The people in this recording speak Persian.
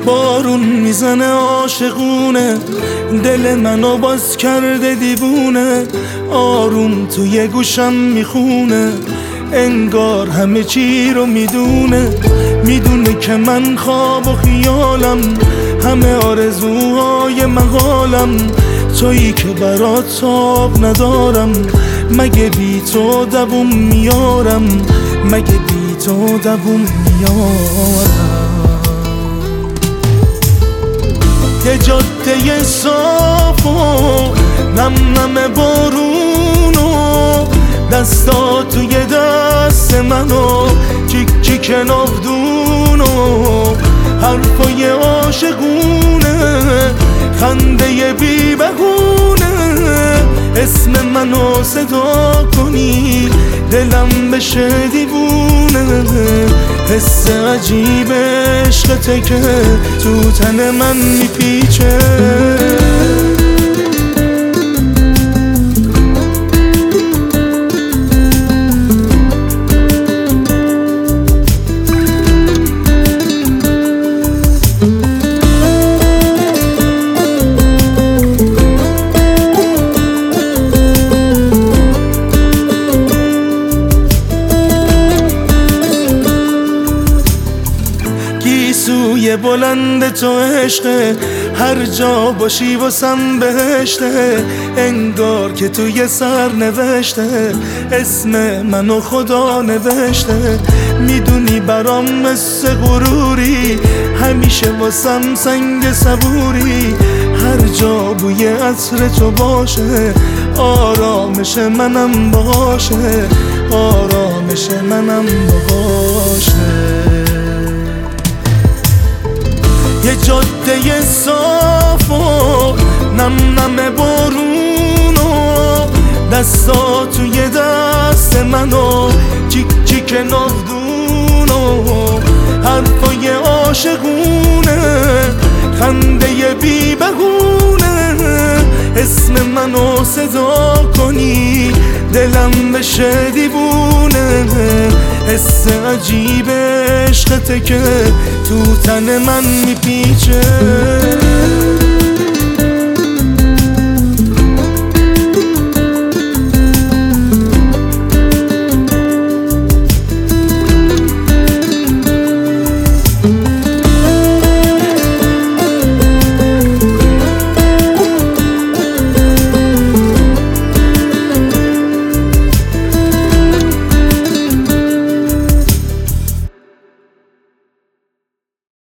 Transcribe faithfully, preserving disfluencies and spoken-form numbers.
بارون میزنه عاشقونه، دل منو باز کرده دیوونه. آروم توی گوشم میخونه، انگار همه چی رو میدونه. میدونه که من خواب و خیالم، همه آرزوهای محالم. تویی که برات تاب ندارم، مگه بی تو دووم میارم، مگه بی تو دووم میارم. یه جاده صاف و نم نم بارونو، دستا توی دست منو چیک چیک نافدونو. حرفای عاشقونه، خنده بی بهونه. اسم منو صدا کنی دلم بشه دیوونه. حس عجیب عشقته که تو تن من میپیچه. گیسوی بلند تو عشقه، هر جا باشی واسم بهشته. انگار که توی سر نوشته، اسم منو خدا نوشته. میدونی برام مثل غروری، همیشه واسم سنگ صبوری. هر جا بوی عطر تو باشه، آرامش منم باشه، آرامش منم باشه. یه جاده صاف و نم نم بارونو، دستا توی دست منو چیک چیک نافدونو. حرفای عاشقونه، خنده بی بهونه. اسم منو صدا کنی دلم بشه دیوونه. حس عجیب عشقته که تو تن من میپیچه.